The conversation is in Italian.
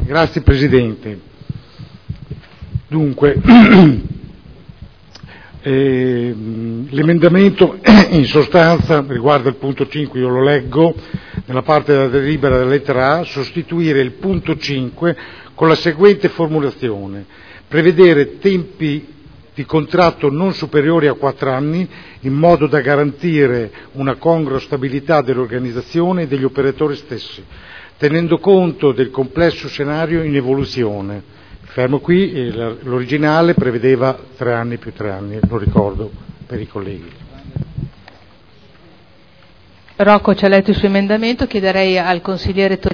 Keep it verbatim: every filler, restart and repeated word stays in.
Grazie Presidente. Dunque, eh, l'emendamento in sostanza riguarda il punto cinque, io lo leggo, nella parte della delibera della lettera A, sostituire il punto cinque con la seguente formulazione: prevedere tempi di contratto non superiori a quattro anni, in modo da garantire una congrua stabilità dell'organizzazione e degli operatori stessi, tenendo conto del complesso scenario in evoluzione. Fermo qui, l'originale prevedeva tre anni più tre anni, lo ricordo per i colleghi. Rocco ci ha letto il suo emendamento, chiederei al consigliere